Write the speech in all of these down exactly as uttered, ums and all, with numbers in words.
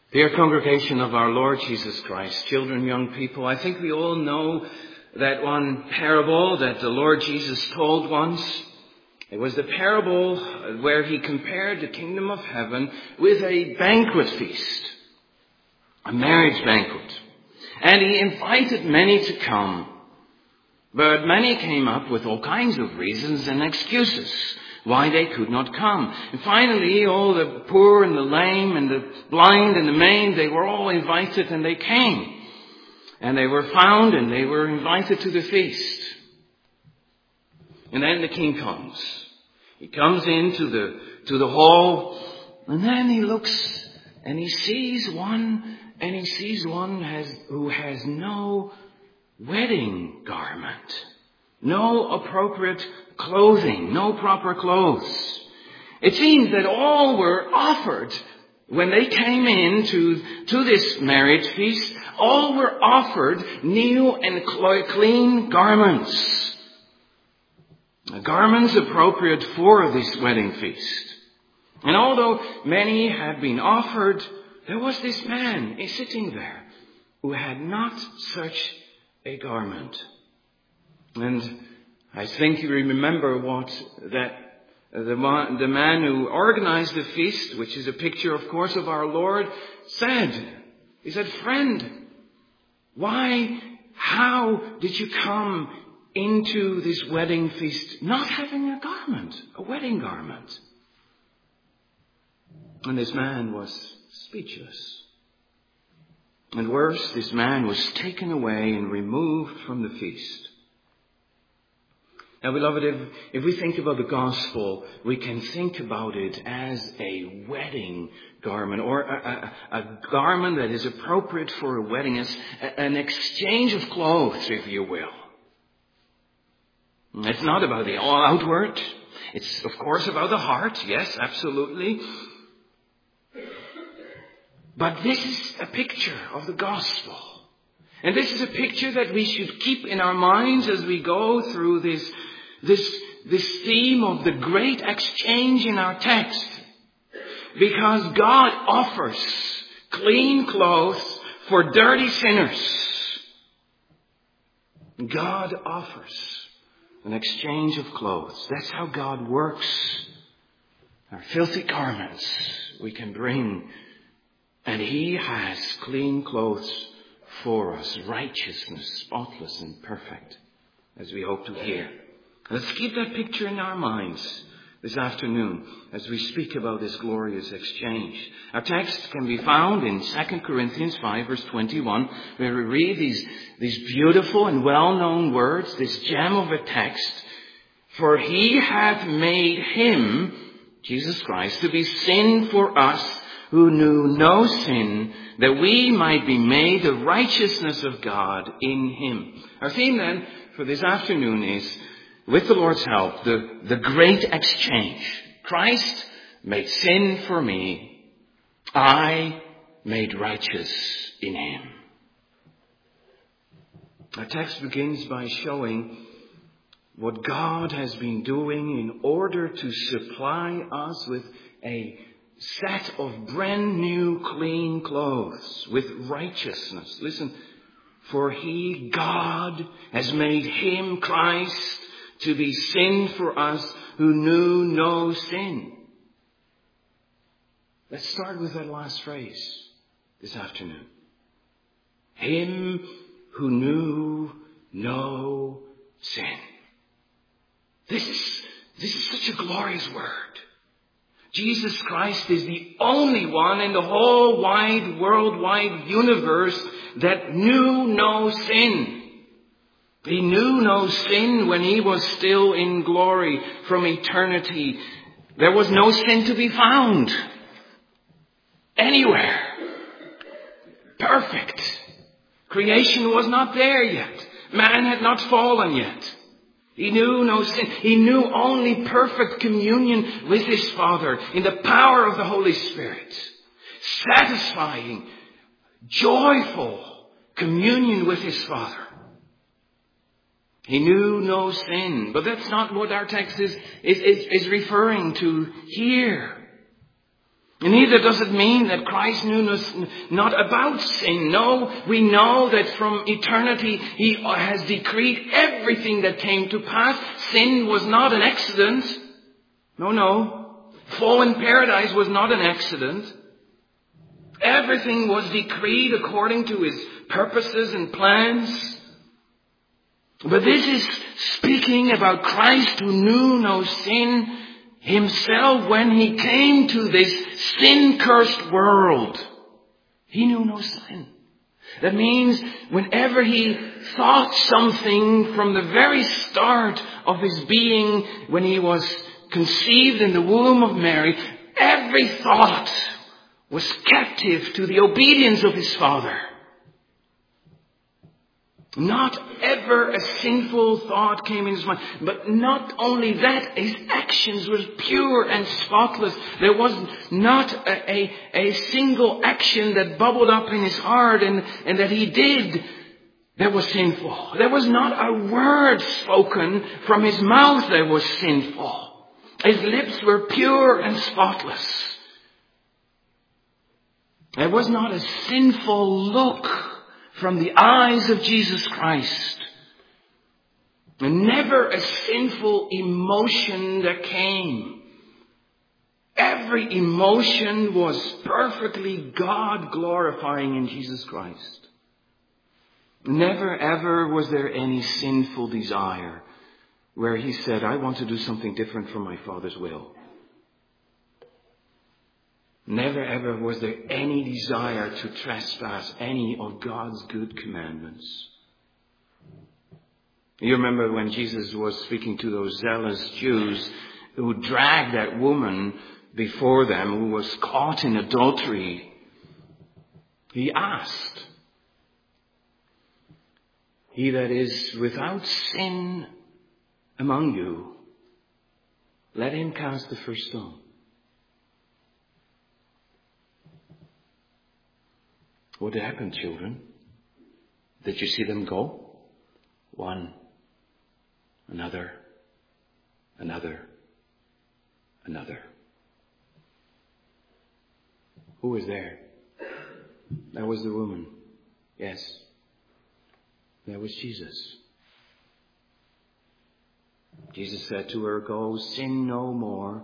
Dear congregation of our Lord Jesus Christ, children, young people, I think we all know that one parable that the Lord Jesus told once. It was the parable where he compared the kingdom of heaven with a banquet feast, a marriage banquet. And he invited many to come, but many came up with all kinds of reasons and excuses why they could not come. And finally, all the poor and the lame and the blind and the maimed, they were all invited and they came. And they were found and they were invited to the feast. And then the king comes. He comes into the, to the hall, and then he looks and he sees one, and he sees one has, who has no wedding garment. No appropriate clothing, no proper clothes. It seems that all were offered when they came in to, to this marriage feast. All were offered new and clean garments. Garments appropriate for this wedding feast. And although many had been offered, there was this man sitting there who had not such a garment. And I think you remember what that the man, the man who organized the feast, which is a picture, of course, of our Lord, said. He said, "Friend, why, how did you come into this wedding feast not having a garment, a wedding garment?" And this man was speechless. And worse, this man was taken away and removed from the feast. Now, beloved, if, if we think about the gospel, we can think about it as a wedding garment, or a, a, a garment that is appropriate for a wedding, as a, an exchange of clothes, if you will. It's not about the all outward. It's, of course, about the heart. Yes, absolutely. But this is a picture of the gospel. And this is a picture that we should keep in our minds as we go through this, this, this theme of the great exchange in our text. Because God offers clean clothes for dirty sinners. God offers an exchange of clothes. That's how God works. Our filthy garments we can bring, and He has clean clothes for us, righteousness, spotless and perfect, as we hope to hear. Let's keep that picture in our minds this afternoon as we speak about this glorious exchange. Our text can be found in Second Corinthians five, verse twenty-one, where we read these, these beautiful and well-known words, this gem of a text. "For He hath made Him," Jesus Christ, "to be sin for us who knew no sin, that we might be made the righteousness of God in Him." Our theme then for this afternoon is, with the Lord's help, the, the great exchange. Christ made sin for me. I made righteous in Him. Our text begins by showing what God has been doing in order to supply us with a set of brand new clean clothes with righteousness. Listen, for He, God, has made Him, Christ, to be sin for us who knew no sin. Let's start with that last phrase this afternoon. Him who knew no sin. This is, this is such a glorious word. Jesus Christ is the only one in the whole wide, worldwide universe that knew no sin. He knew no sin when He was still in glory from eternity. There was no sin to be found anywhere. Perfect. Creation was not there yet. Man had not fallen yet. He knew no sin. He knew only perfect communion with His Father in the power of the Holy Spirit. Satisfying, joyful communion with His Father. He knew no sin. But that's not what our text is, is, is, is referring to here. And neither does it mean that Christ knew not about sin. No, we know that from eternity He has decreed everything that came to pass. Sin was not an accident. No, no. Fallen paradise was not an accident. Everything was decreed according to His purposes and plans. But this is speaking about Christ who knew no sin Himself when He came to this sin-cursed world. He knew no sin. That means whenever He thought something from the very start of His being, when He was conceived in the womb of Mary, every thought was captive to the obedience of His Father. Not ever a sinful thought came in His mind. But not only that, His actions were pure and spotless. There was not a, a, a single action that bubbled up in His heart and, and that He did that was sinful. There was not a word spoken from His mouth that was sinful. His lips were pure and spotless. There was not a sinful look from the eyes of Jesus Christ. And never a sinful emotion that came. Every emotion was perfectly God glorifying in Jesus Christ. Never ever was there any sinful desire where He said, I want to do something different from my Father's will. Never ever was there any desire to trespass any of God's good commandments. You remember when Jesus was speaking to those zealous Jews who dragged that woman before them who was caught in adultery. He asked, he that is without sin among you, let him cast the first stone. What happened, children? Did you see them go? One, another, another, another. Who was there? That was the woman. Yes. That was Jesus. Jesus said to her, go, sin no more.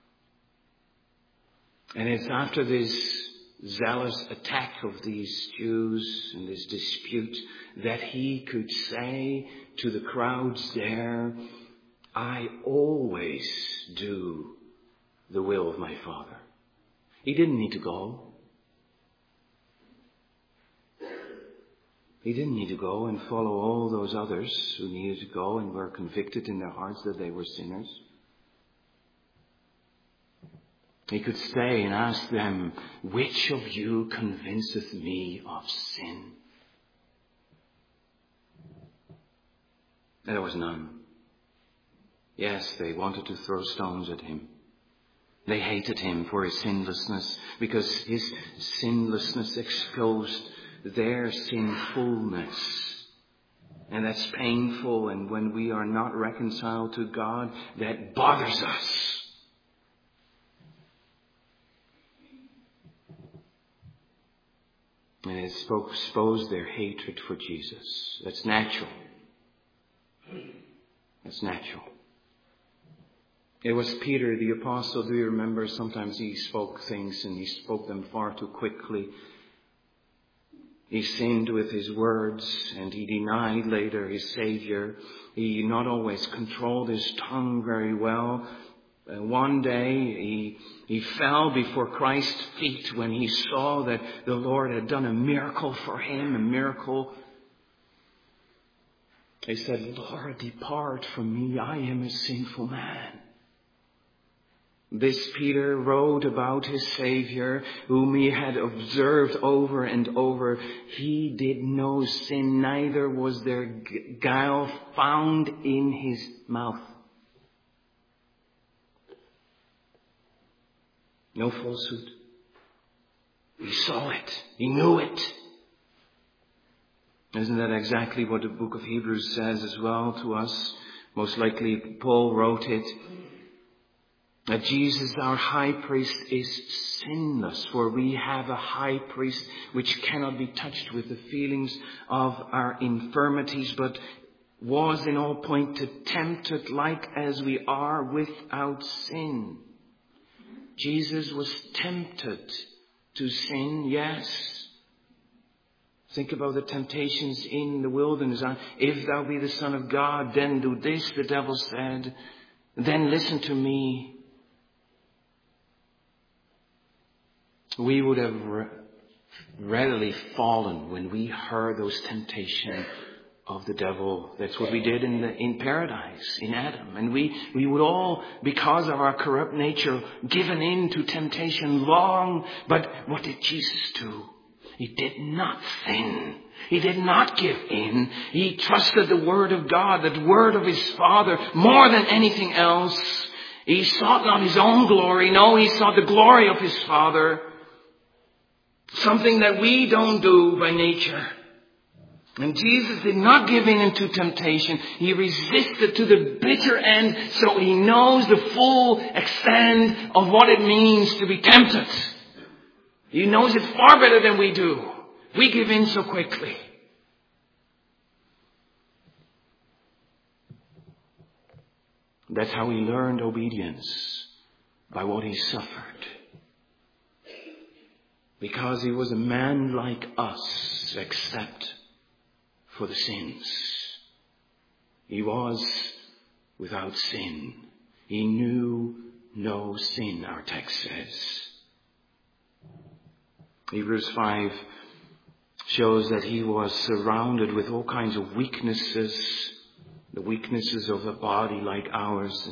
And it's after this zealous attack of these Jews and this dispute that He could say to the crowds there, I always do the will of my Father. He didn't need to go. He didn't need to go and follow all those others who needed to go and were convicted in their hearts that they were sinners. He could stay and ask them, which of you convinceth me of sin? There was none. Yes, they wanted to throw stones at Him. They hated Him for His sinlessness, because His sinlessness exposed their sinfulness. And that's painful, and when we are not reconciled to God, that bothers us. And it exposed their hatred for Jesus. That's natural. That's natural. It was Peter the apostle, do you remember? Sometimes he spoke things and he spoke them far too quickly. He sinned with his words and he denied later his Savior. He not always controlled his tongue very well. Uh, one day he, he fell before Christ's feet when he saw that the Lord had done a miracle for him, a miracle. He said, Lord, depart from me, I am a sinful man. This Peter wrote about his Savior, whom he had observed over and over. He did no sin, neither was there guile found in his mouth. No falsehood. He saw it. He knew it. Isn't that exactly what the book of Hebrews says as well to us? Most likely Paul wrote it. That Jesus, our high priest, is sinless, for we have a high priest which cannot be touched with the feelings of our infirmities, but was in all point tempted like as we are without sin. Jesus was tempted to sin, yes. Think about the temptations in the wilderness. If thou be the Son of God, then do this, the devil said. Then listen to me. We would have re- readily fallen when we heard those temptations of the devil. That's what we did in the, in paradise, in Adam. And we, we would all, because of our corrupt nature, given in to temptation long. But what did Jesus do? He did not sin. He did not give in. He trusted the Word of God, the Word of His Father, more than anything else. He sought not His own glory. No, He sought the glory of His Father. Something that we don't do by nature. And Jesus did not give in into temptation. He resisted to the bitter end, so He knows the full extent of what it means to be tempted. He knows it far better than we do. We give in so quickly. That's how He learned obedience, by what He suffered. Because He was a man like us, except for the sins. He was without sin. He knew no sin, our text says. Hebrews five shows that He was surrounded with all kinds of weaknesses, the weaknesses of a body like ours.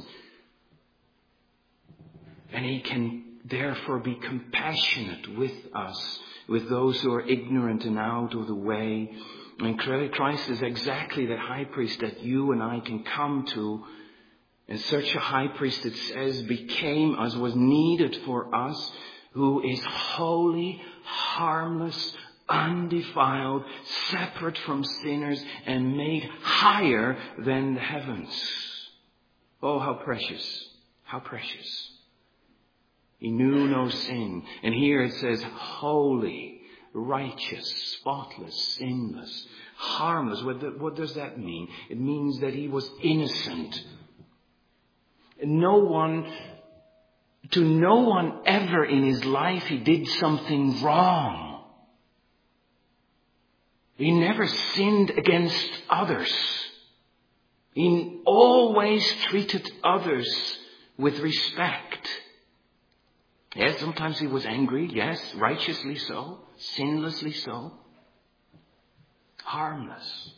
And He can therefore be compassionate with us, with those who are ignorant and out of the way. And Christ is exactly that high priest that you and I can come to. And such a high priest, it says, became us, was needed for us, who is holy, harmless, undefiled, separate from sinners, and made higher than the heavens. Oh, how precious, how precious. He knew no sin. And here it says holy, righteous, spotless, sinless, harmless. What, the, what does that mean? It means that He was innocent. No one, to no one ever in His life He did something wrong. He never sinned against others. He always treated others with respect. Yes, sometimes He was angry. Yes, righteously so. Sinlessly so. Harmless.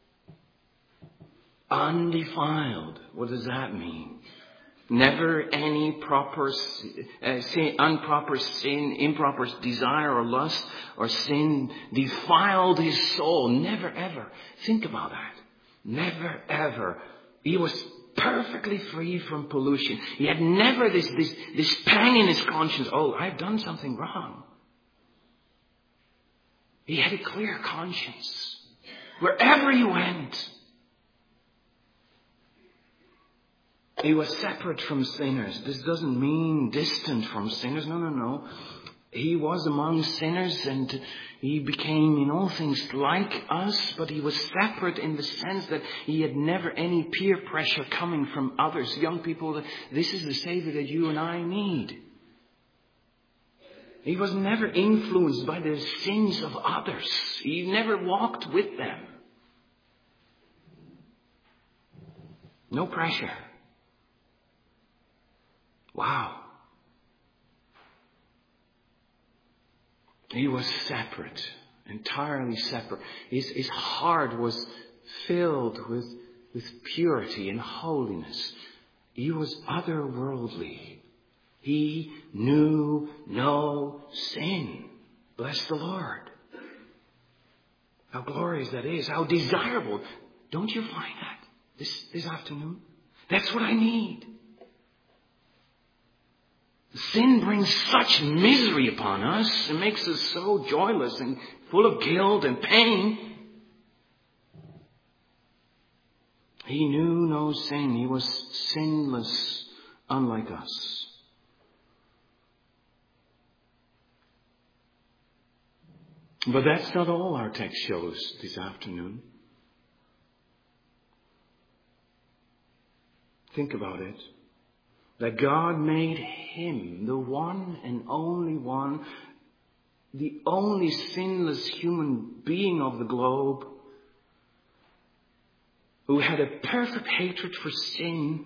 Undefiled. What does that mean? Never any proper uh, sin, improper sin, improper desire or lust or sin defiled His soul. Never ever. Think about that. Never ever. He was perfectly free from pollution. He had never this, this, this pang in His conscience. Oh, I've done something wrong. He had a clear conscience. Wherever He went, He was separate from sinners. This doesn't mean distant from sinners. No, no, no. He was among sinners and He became in all things like us, but He was separate in the sense that He had never any peer pressure coming from others. Young people, this is the Savior that you and I need. He was never influenced by the sins of others. He never walked with them. No pressure. Wow. He was separate, entirely separate. His, his heart was filled with, with purity and holiness. He was otherworldly. He knew no sin. Bless the Lord. How glorious that is. How desirable. Don't you find that this, this afternoon? That's what I need. Sin brings such misery upon us and makes us so joyless and full of guilt and pain. He knew no sin. He was sinless, unlike us. But that's not all our text shows this afternoon. Think about it. That God made him, the one and only one, the only sinless human being of the globe, who had a perfect hatred for sin.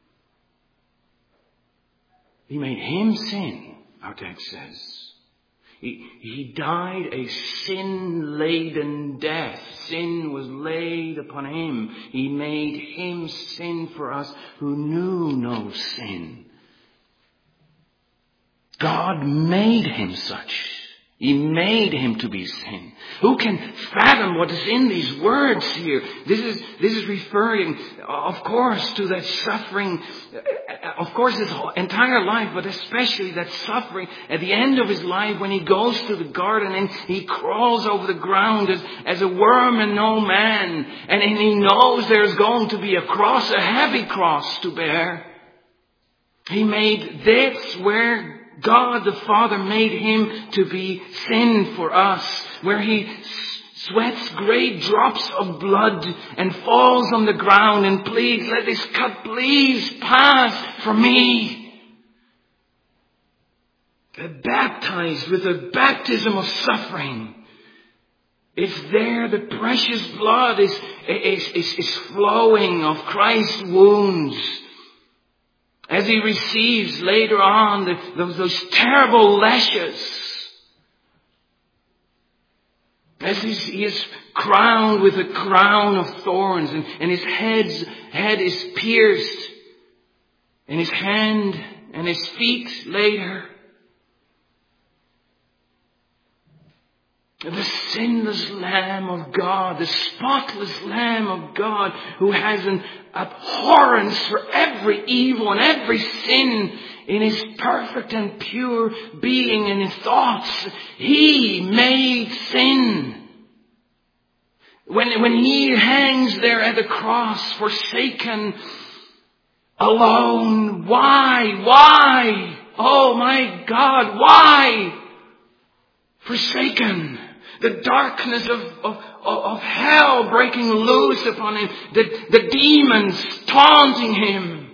He made him sin, our text says. He, he died a sin-laden death. Sin was laid upon him. He made him sin for us who knew no sin. God made him such. He made him to be sin. Who can fathom what is in these words here? This is, this is referring, of course, to that suffering, of course, his entire life, but especially that suffering at the end of his life when he goes to the garden and he crawls over the ground as, as a worm and no man. And, and he knows there's going to be a cross, a heavy cross to bear. He made this where God the Father made him to be sin for us, where he sweats great drops of blood and falls on the ground and pleads, let this cup please pass from me. Baptized with the baptism of suffering. It's there the precious blood is, is, is, is flowing of Christ's wounds. As he receives later on the, those, those terrible lashes. As he is crowned with a crown of thorns and, and his head's, head is pierced. And his hand and his feet later. The sinless Lamb of God, the spotless Lamb of God, who has an abhorrence for every evil and every sin in his perfect and pure being and his thoughts. He made sin. When, when he hangs there at the cross, forsaken, alone, why? Why? Oh my God, why? Forsaken. The darkness of, of, of hell breaking loose upon him. The, the demons taunting him.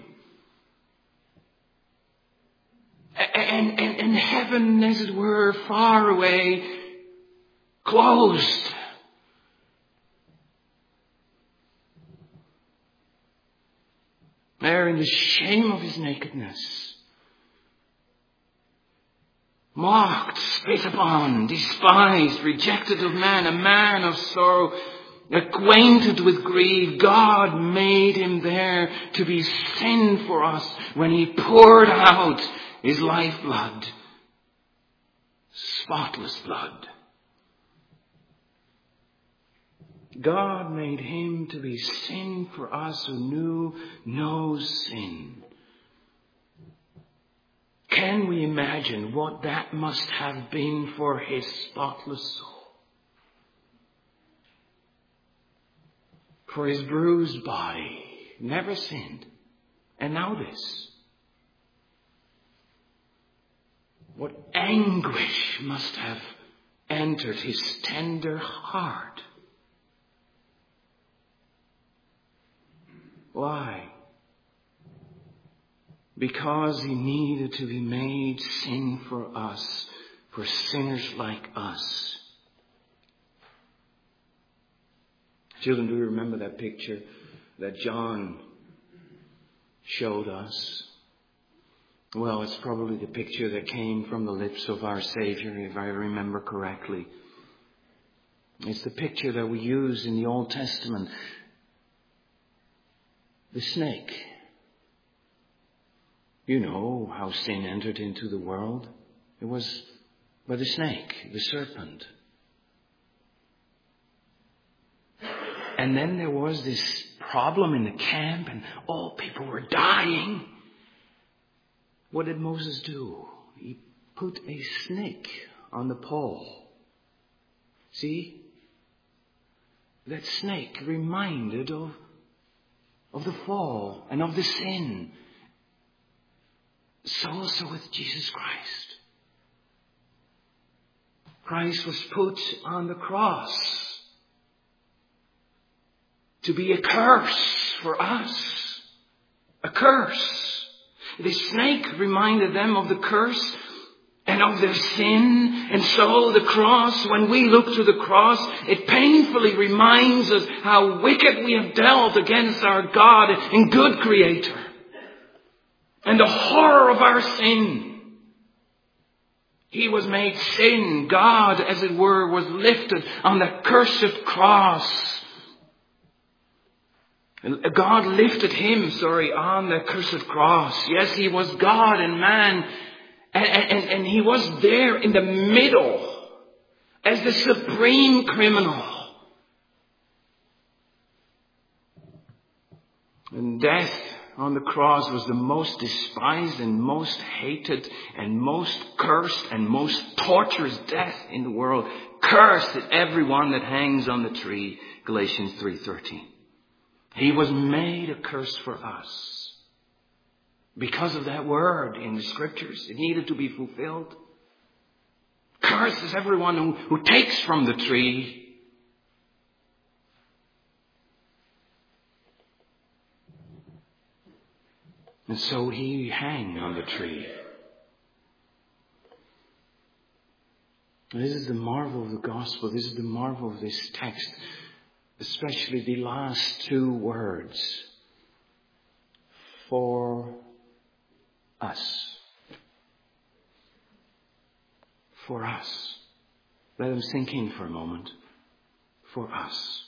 And, and, and heaven, as it were, far away, closed. There in the shame of his nakedness. Mocked, spit upon, despised, rejected of man, a man of sorrow, acquainted with grief. God made him there to be sin for us when he poured out his lifeblood, spotless blood. God made him to be sin for us who knew no sin. Can we imagine what that must have been for his spotless soul? For his bruised body, never sinned. And now this. What anguish must have entered his tender heart. Why? Because he needed to be made sin for us, for sinners like us. Children, do you remember that picture that John showed us? Well, it's probably the picture that came from the lips of our Savior, if I remember correctly. It's the picture that we use in the Old Testament. The snake. You know how sin entered into the world. It was by the snake, the serpent. And then there was this problem in the camp and all people were dying. What did Moses do? He put a snake on the pole. See? That snake reminded of, of the fall and of the sin. So also with Jesus Christ. Christ was put on the cross to be a curse for us. A curse. The snake reminded them of the curse and of their sin. And so the cross, when we look to the cross, it painfully reminds us how wicked we have dealt against our God and good Creator. And the horror of our sin. He was made sin. God, as it were, was lifted on the cursed cross. God lifted him, sorry, on the cursed cross. Yes, he was God and man. And, and, and he was there in the middle as the supreme criminal. And death on the cross was the most despised and most hated and most cursed and most torturous death in the world. Cursed is everyone that hangs on the tree. Galatians three thirteen. He was made a curse for us. Because of that word in the scriptures. It needed to be fulfilled. Cursed is everyone who, who takes from the tree. And so he hung on the tree. And this is the marvel of the gospel. This is the marvel of this text. Especially the last two words. For us. For us. Let them sink in for a moment. For us.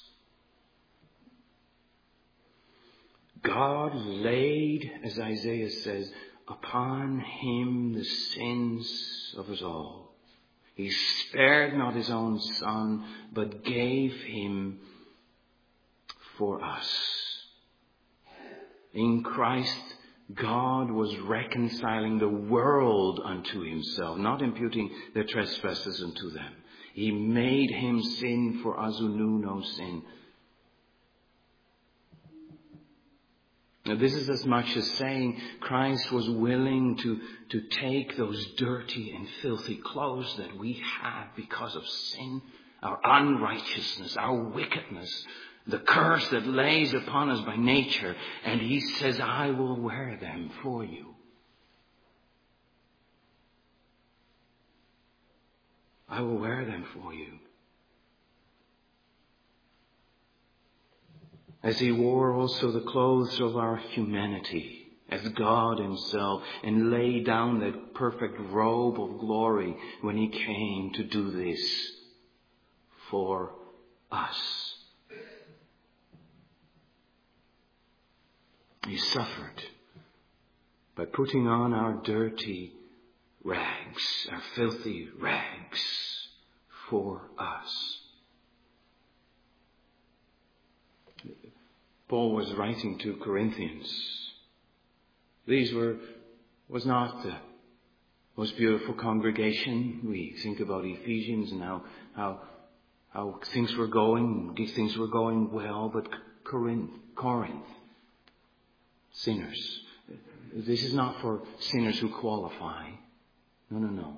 God laid, as Isaiah says, upon him the sins of us all. He spared not his own son, but gave him for us. In Christ, God was reconciling the world unto himself, not imputing their trespasses unto them. He made him sin for us who knew no sin. Now, this is as much as saying Christ was willing to, to take those dirty and filthy clothes that we have because of sin, our unrighteousness, our wickedness, the curse that lays upon us by nature. And he says, I will wear them for you. I will wear them for you. As he wore also the clothes of our humanity as God himself and laid down that perfect robe of glory when he came to do this for us. He suffered by putting on our dirty rags, our filthy rags for us. Paul was writing to Corinthians. These were, was not the most beautiful congregation. We think about Ephesians and how, how, how things were going, these things were going well, but Corinth, Corinth, sinners. This is not for sinners who qualify. No, no, no.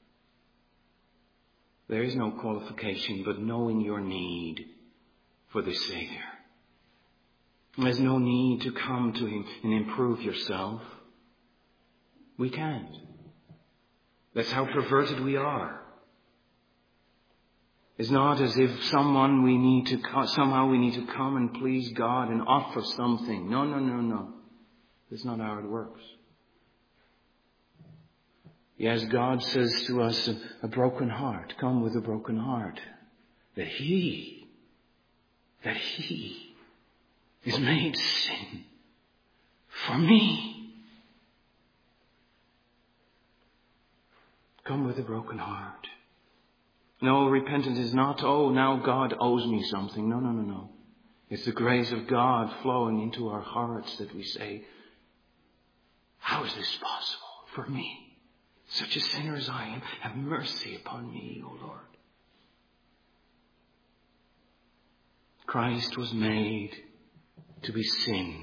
There is no qualification but knowing your need for the Savior. There's no need to come to him and improve yourself. We can't. That's how perverted we are. It's not as if someone we need to somehow we need to come and please God and offer something. No, no, no, no. That's not how it works. Yes, God says to us, a, a broken heart. Come with a broken heart. That he, that he is made sin for me. Come with a broken heart. No, repentance is not, oh, now God owes me something. No, no, no, no. It's the grace of God flowing into our hearts that we say, how is this possible for me? Such a sinner as I am, have mercy upon me, O Lord. Christ was made to be sin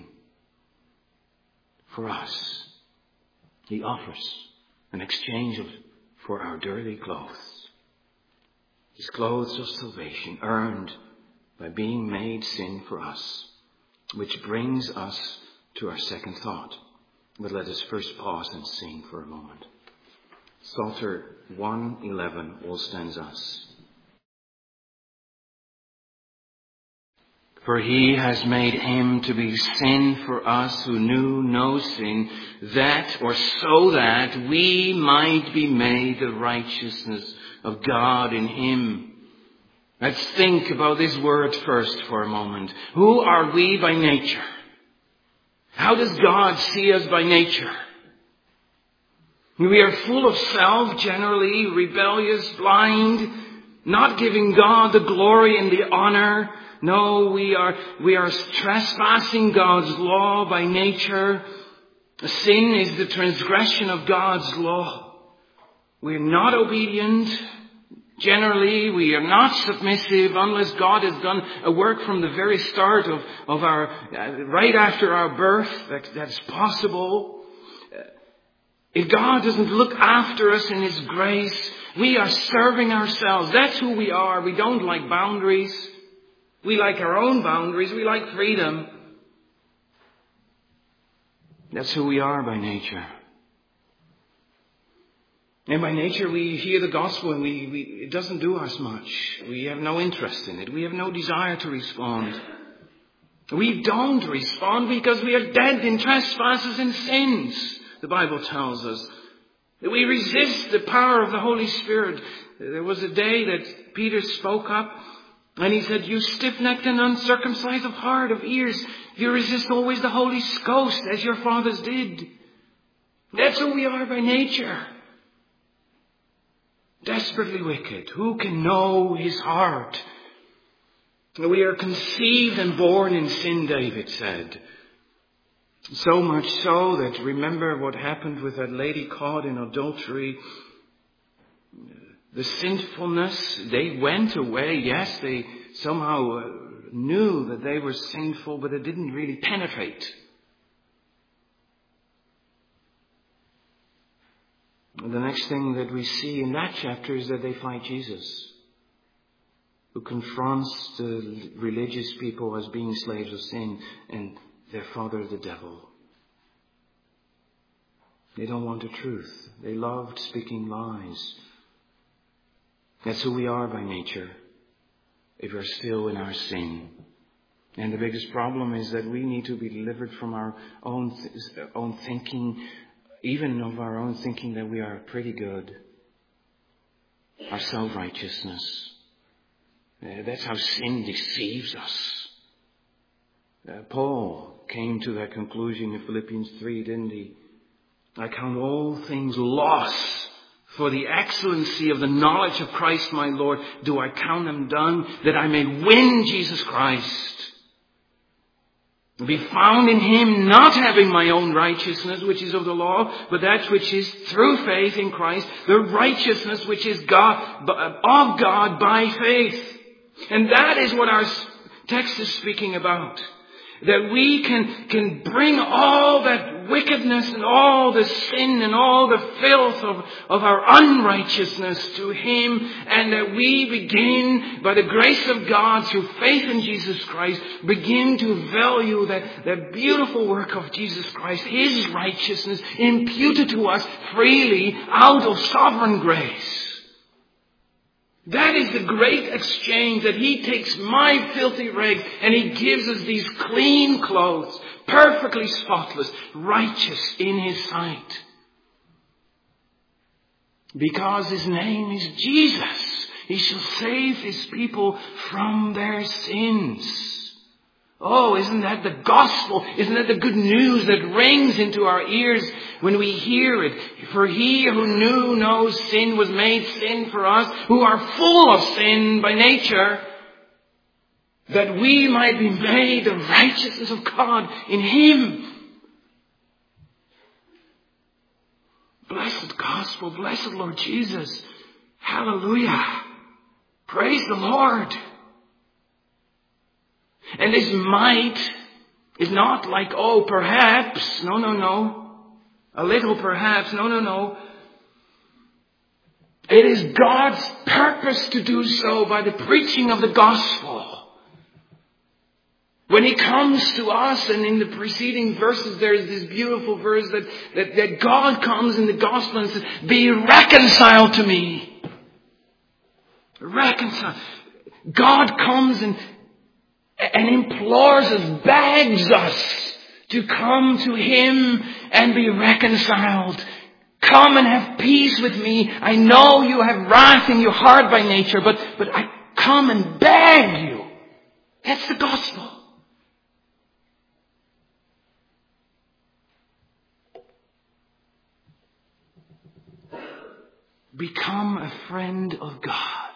for us. He offers an exchange of, for our dirty clothes. His clothes of salvation earned by being made sin for us, which brings us to our second thought. But let us first pause and sing for a moment. Psalter one eleven, all stanzas. For he has made him to be sin for us who knew no sin, that or so that we might be made the righteousness of God in him. Let's think about this word first for a moment. Who are we by nature? How does God see us by nature? We are full of self, generally, rebellious, blind, not giving God the glory and the honor. No, we are, we are trespassing God's law by nature. Sin is the transgression of God's law. We're not obedient. Generally, we are not submissive unless God has done a work from the very start of, of our, uh, right after our birth. That, that's possible. If God doesn't look after us in His grace, we are serving ourselves. That's who we are. We don't like boundaries. We like our own boundaries. We like freedom. That's who we are by nature. And by nature we hear the gospel and we, we it doesn't do us much. We have no interest in it. We have no desire to respond. We don't respond because we are dead in trespasses and sins, the Bible tells us. We resist the power of the Holy Spirit. There was a day that Peter spoke up and he said, you stiff-necked and uncircumcised of heart, of ears, you resist always the Holy Ghost as your fathers did. That's who we are by nature. Desperately wicked. Who can know his heart? We are conceived and born in sin, David said. So much so that, remember what happened with that lady caught in adultery. The sinfulness, they went away. Yes, they somehow knew that they were sinful, but it didn't really penetrate. And the next thing that we see in that chapter is that they fight Jesus, who confronts the religious people as being slaves of sin and their father the devil. They don't want the truth. They loved speaking lies. That's who we are by nature, if we're still in our sin. And the biggest problem is that we need to be delivered from our own th- own thinking, even of our own thinking that we are pretty good. Our self-righteousness. Uh, that's how sin deceives us. Uh, Paul came to that conclusion in Philippians three, didn't he? I count all things loss for the excellency of the knowledge of Christ my Lord. Do I count them done that I may win Jesus Christ? Be found in him, not having my own righteousness, which is of the law, but that which is through faith in Christ, the righteousness which is God, of God by faith. And that is what our text is speaking about. That we can, can bring all that wickedness and all the sin and all the filth of, of our unrighteousness to him, and that we begin, by the grace of God, through faith in Jesus Christ, begin to value that, that beautiful work of Jesus Christ, his righteousness, imputed to us freely out of sovereign grace. That is the great exchange, that he takes my filthy rags and he gives us these clean clothes, perfectly spotless, righteous in his sight. Because his name is Jesus, he shall save his people from their sins. Oh, isn't that the gospel? Isn't that the good news that rings into our ears when we hear it? For he who knew no sin was made sin for us, who are full of sin by nature, that we might be made the righteousness of God in him. Blessed gospel, blessed Lord Jesus. Hallelujah. Praise the Lord. And this might is not like, oh, perhaps. No, no, no. A little perhaps. No, no, no. It is God's purpose to do so by the preaching of the gospel. When He comes to us, and in the preceding verses there is this beautiful verse that, that, that God comes in the gospel and says, be reconciled to me. Reconciled. God comes and, and implores us, begs us to come to Him and be reconciled. Come and have peace with me. I know you have wrath in your heart by nature, but, but I come and beg you. That's the gospel. Become a friend of God,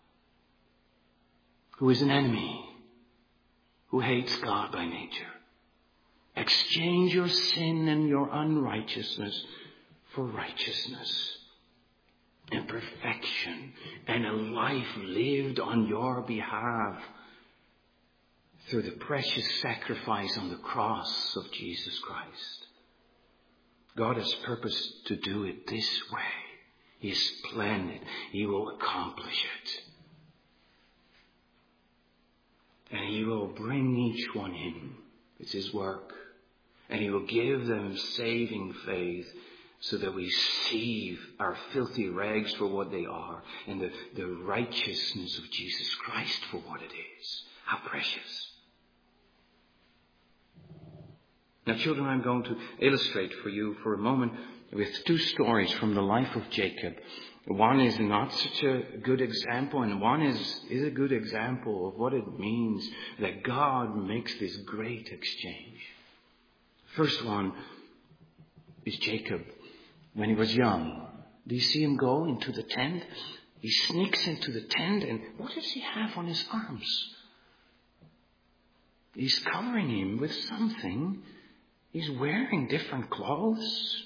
who is an enemy, who hates God by nature. Exchange your sin and your unrighteousness for righteousness and perfection and a life lived on your behalf through the precious sacrifice on the cross of Jesus Christ. God has purposed to do it this way. He is splendid. He will accomplish it. And He will bring each one in. It's His work. And He will give them saving faith so that we receive our filthy rags for what they are and the, the righteousness of Jesus Christ for what it is. How precious. Now, children, I'm going to illustrate for you for a moment with two stories from the life of Jacob. One is not such a good example, and one is, is a good example of what it means that God makes this great exchange. First one is Jacob when he was young. Do you see him go into the tent? He sneaks into the tent, and what does he have on his arms? He's covering him with something. He's wearing different clothes.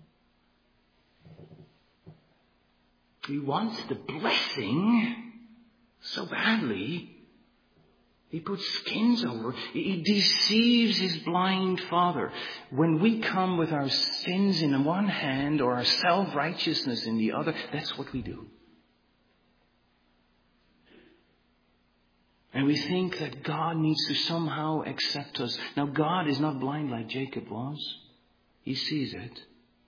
He wants the blessing so badly. He puts skins over. He deceives his blind father. When we come with our sins in one hand or our self-righteousness in the other, that's what we do. And we think that God needs to somehow accept us. Now, God is not blind like Jacob was. He sees it.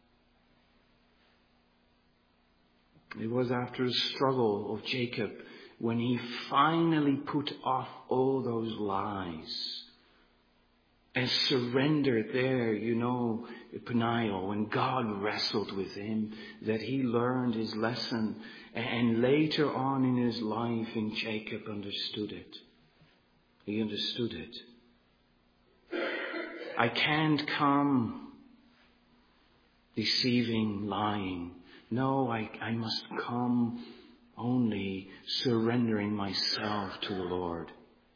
It was after the struggle of Jacob when he finally put off all those lies and surrendered there, you know, at Peniel, when God wrestled with him, that he learned his lesson. And later on in his life, in Jacob, understood it. He understood it. I can't come deceiving, lying. No, I, I must come only surrendering myself to the Lord.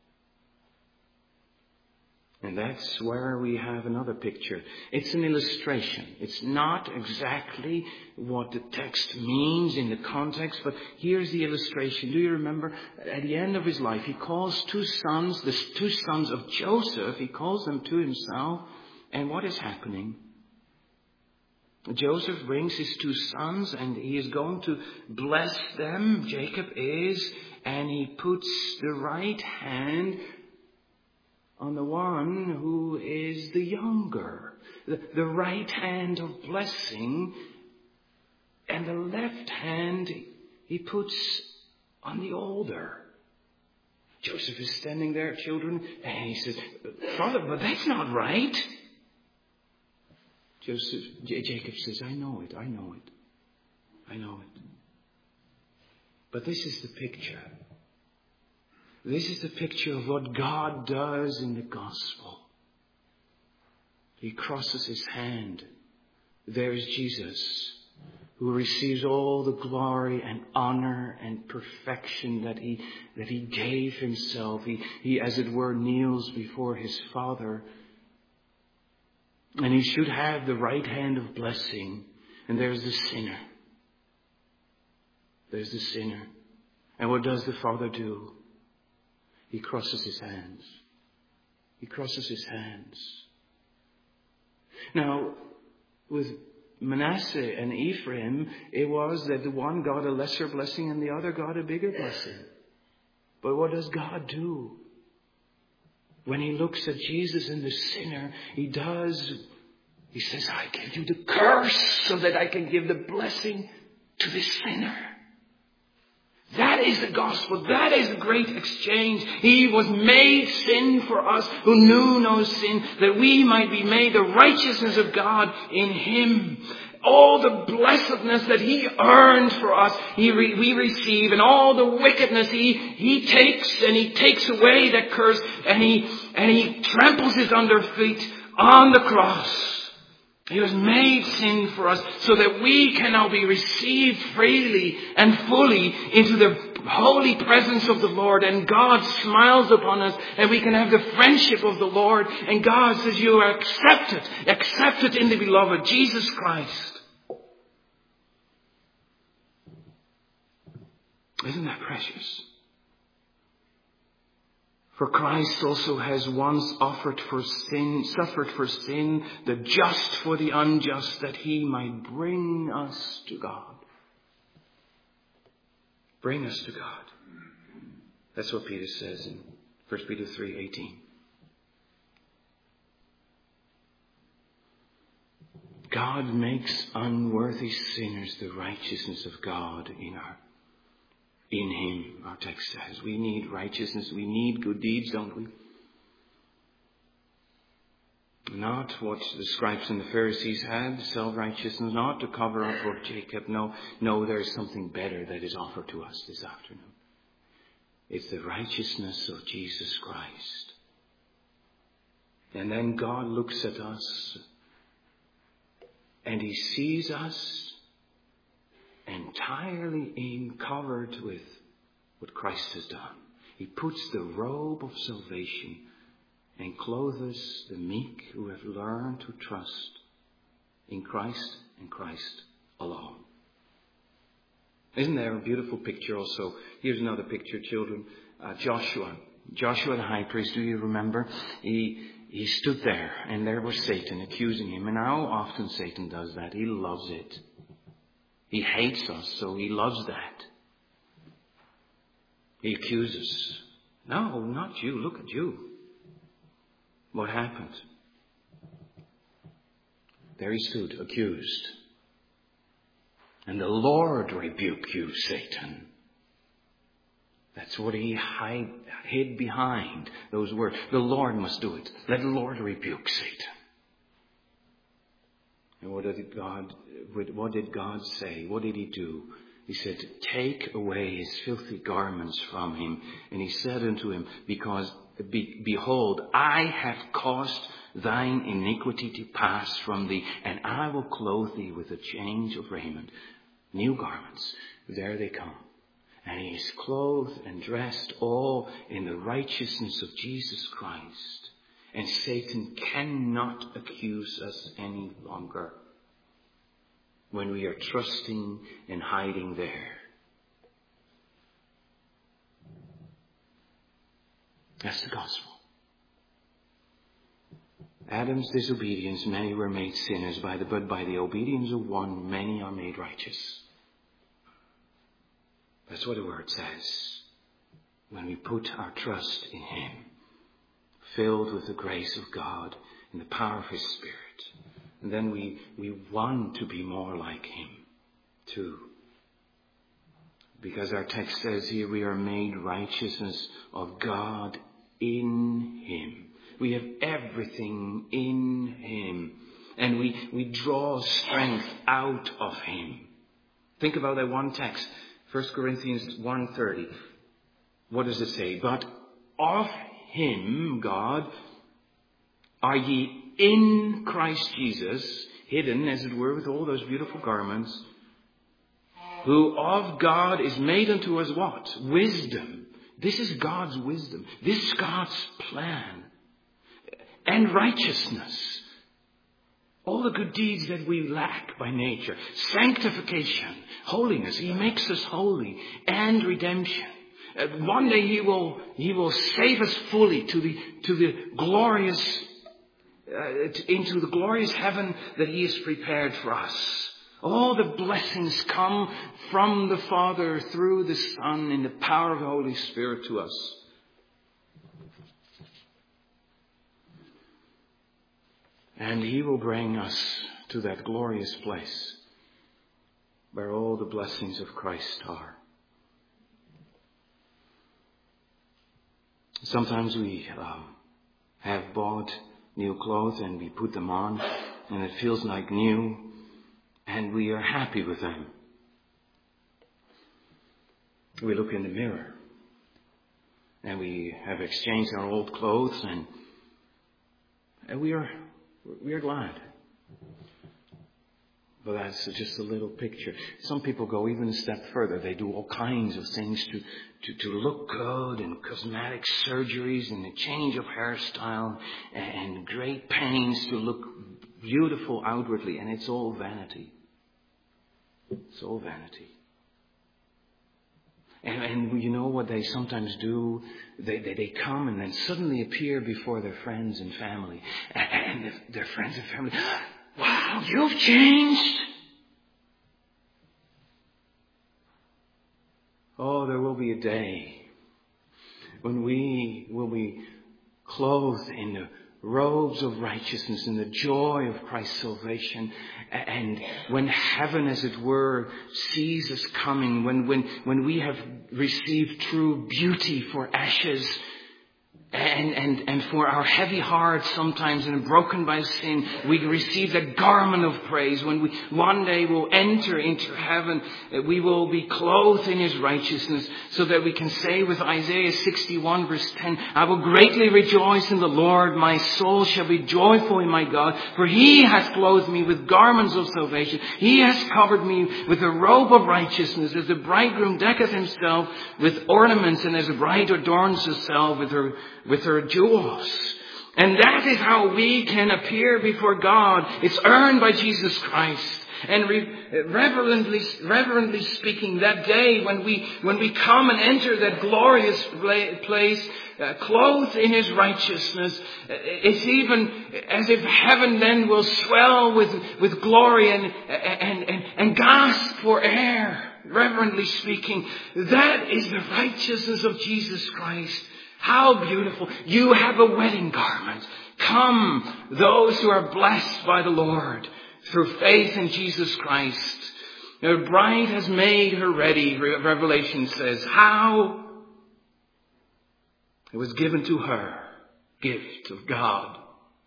And that's where we have another picture. It's an illustration. It's not exactly what the text means in the context, but here's the illustration. Do you remember at the end of his life, he calls two sons, the two sons of Joseph, he calls them to himself. And what is happening? Joseph brings his two sons and he is going to bless them. Jacob is, and he puts the right hand on the one who is the younger, the, the right hand of blessing, and the left hand he puts on the older. Joseph is standing there, children, and he says, Father, but that's not right. Joseph, J- Jacob says, I know it, I know it, I know it. But this is the picture. This is the picture of what God does in the gospel. He crosses his hand. There is Jesus, who receives all the glory and honor and perfection that he, that he gave himself. He, he, as it were, kneels before his Father. And he should have the right hand of blessing. And there's the sinner. There's the sinner. And what does the Father do? He crosses his hands. He crosses his hands. Now, with Manasseh and Ephraim, it was that the one got a lesser blessing and the other got a bigger blessing. But what does God do? When he looks at Jesus and the sinner, he does, he says, I give you the curse so that I can give the blessing to the sinner. That is the gospel. That is the great exchange. He was made sin for us who knew no sin, that we might be made the righteousness of God in him. All the blessedness that he earned for us, he re- we receive, and all the wickedness he, he takes, and he takes away that curse, and he, and he tramples it under feet on the cross. He was made sin for us so that we can now be received freely and fully into the holy presence of the Lord. And God smiles upon us and we can have the friendship of the Lord. And God says, you are accepted, accepted in the beloved Jesus Christ. Isn't that precious? For Christ also has once offered for sin, suffered for sin, the just for the unjust, that he might bring us to God. Bring us to God. That's what Peter says in First Peter three eighteen. God makes unworthy sinners the righteousness of God in our In him, our text says. We need righteousness. We need good deeds, don't we? Not what the scribes and the Pharisees had, self-righteousness, not to cover up for Jacob. No, no, there is something better that is offered to us this afternoon. It's the righteousness of Jesus Christ. And then God looks at us and he sees us entirely in covered with what Christ has done. He puts the robe of salvation and clothes the meek who have learned to trust in Christ and Christ alone. Isn't there a beautiful picture also? Here's another picture, children. Uh, Joshua. Joshua the high priest, do you remember? He he stood there and there was Satan accusing him. And how often Satan does that? He loves it. He hates us, so he loves that. He accuses. No, not you. Look at you. What happened? There he stood, accused. And the Lord rebuke you, Satan. That's what he hide, hid behind those words. The Lord must do it. Let the Lord rebuke Satan. And what did God, what did God say? What did he do? He said, take away his filthy garments from him. And he said unto him, because, be, behold, I have caused thine iniquity to pass from thee, and I will clothe thee with a change of raiment, new garments. There they come. And he is clothed and dressed all in the righteousness of Jesus Christ. And Satan cannot accuse us any longer when we are trusting and hiding there. That's the gospel. Adam's disobedience, many were made sinners, by the, but by the obedience of one, many are made righteous. That's what the word says. When we put our trust in him, filled with the grace of God and the power of his Spirit. And then we, we want to be more like him too. Because our text says here we are made righteousness of God in him. We have everything in him. And we, we draw strength out of him. Think about that one text. First Corinthians one thirty. What does it say? But of him, God, are ye in Christ Jesus, hidden, as it were, with all those beautiful garments, who of God is made unto us what? Wisdom. This is God's wisdom. This is God's plan. And righteousness. All the good deeds that we lack by nature. Sanctification. Holiness. He makes us holy. And redemption. Uh, one day he will, he will save us fully to the, to the glorious uh, into the glorious heaven that he has prepared for us. All the blessings come from the Father through the Son in the power of the Holy Spirit to us. And he will bring us to that glorious place where all the blessings of Christ are. Sometimes we uh, have bought new clothes and we put them on and it feels like new and we are happy with them. We look in the mirror and we have exchanged our old clothes and, and we are we are glad. But that's just a little picture. Some people go even a step further. They do all kinds of things to, to, to look good, and cosmetic surgeries and a change of hairstyle and great pains to look beautiful outwardly. And it's all vanity. It's all vanity. And, and you know what they sometimes do? They, they, they come and then suddenly appear before their friends and family. And, and their friends and family, wow, you've changed. Oh, there will be a day when we will be clothed in the robes of righteousness and the joy of Christ's salvation. And when heaven, as it were, sees us coming, when, when, when we have received true beauty for ashes, And, and, and for our heavy hearts sometimes and broken by sin, we receive the garment of praise. When we one day will enter into heaven, we will be clothed in his righteousness so that we can say with Isaiah sixty-one verse ten, I will greatly rejoice in the Lord. My soul shall be joyful in my God, for he has clothed me with garments of salvation. He has covered me with a robe of righteousness, as the bridegroom decketh himself with ornaments, and as a bride adorns herself with her with her jewels. And that is how we can appear before God. It's earned by Jesus Christ. And re- reverently, reverently speaking, that day when we when we come and enter that glorious place, uh, clothed in his righteousness, it's even as if heaven then will swell with with glory and and and, and gasp for air. Reverently speaking, that is the righteousness of Jesus Christ. How beautiful. You have a wedding garment. Come, those who are blessed by the Lord through faith in Jesus Christ. The bride has made her ready, Revelation says. How? It was given to her, gift of God,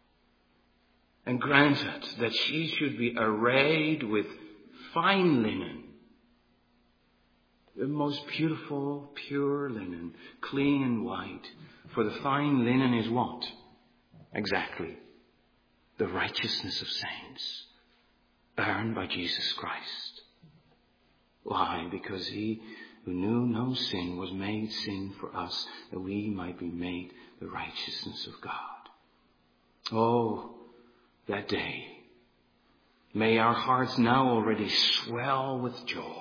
and granted that she should be arrayed with fine linen, the most beautiful, pure linen, clean and white. For the fine linen is what? Exactly. The righteousness of saints, earned by Jesus Christ. Why? Because he who knew no sin was made sin for us, that we might be made the righteousness of God. Oh, that day. May our hearts now already swell with joy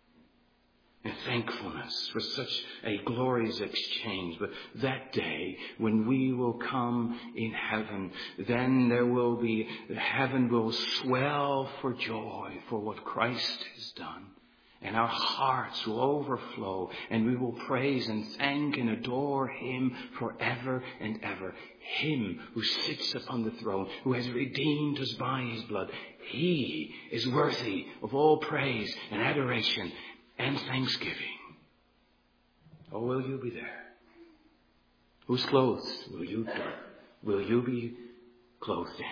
and thankfulness for such a glorious exchange. But that day when we will come in heaven, then there will be, heaven will swell for joy for what Christ has done. And our hearts will overflow, and we will praise and thank and adore him forever and ever. Him who sits upon the throne, who has redeemed us by his blood. He is worthy of all praise and adoration and thanksgiving. Oh, will you be there? Whose clothes will you be? Will you be clothed in?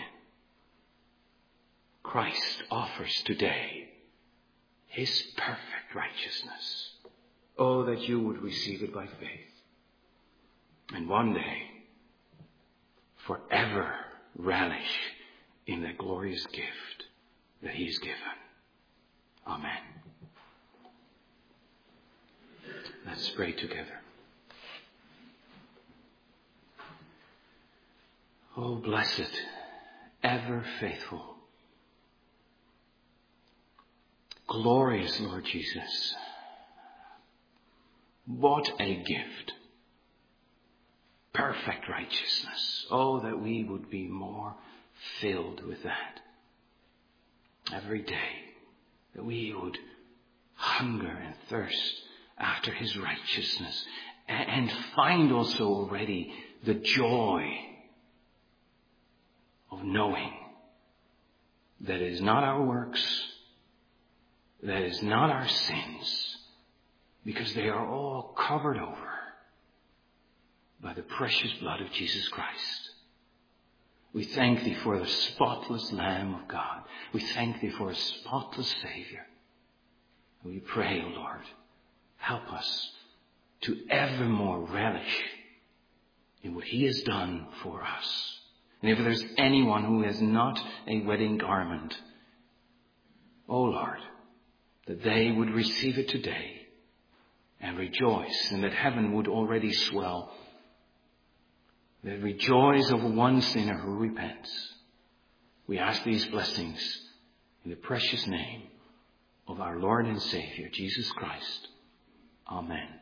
Christ offers today his perfect righteousness. Oh, that you would receive it by faith. And one day, forever relish in the glorious gift that he has given. Amen. Let's pray together. Oh, blessed, ever faithful, glorious Lord Jesus, what a gift. perfect righteousness. Oh, that we would be more filled with that every day, that we would hunger and thirst after his righteousness and find also already the joy of knowing that it is not our works, that it is not our sins, because they are all covered over by the precious blood of Jesus Christ. We thank thee for the spotless Lamb of God. We thank thee for a spotless Savior. We pray, O Lord, help us to evermore relish in what he has done for us. And if there's anyone who has not a wedding garment, O Lord, that they would receive it today and rejoice, and that heaven would already swell. That rejoice over one sinner who repents. We ask these blessings in the precious name of our Lord and Savior, Jesus Christ. Amen.